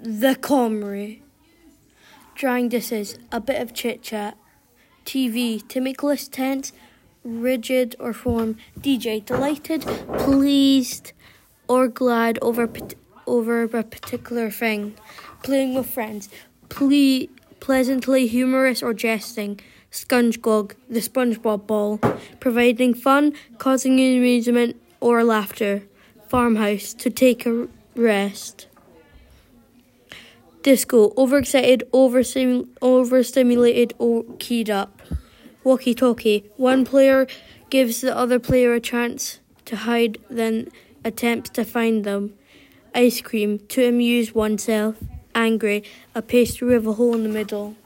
The Comrie. Drying dishes, a bit of chit-chat. TV, to make less tense, rigid or form. DJ, delighted, pleased or glad over a particular thing. Playing with friends, pleasantly humorous or jesting. Scungog, the SpongeBob ball, providing fun, causing amusement or laughter. Farmhouse, to take a rest. Disco, overexcited, overstimulated or keyed up. Walkie-talkie, one player gives the other player a chance to hide, then attempts to find them. Ice cream, to amuse oneself. Angry, a pastry with a hole in the middle.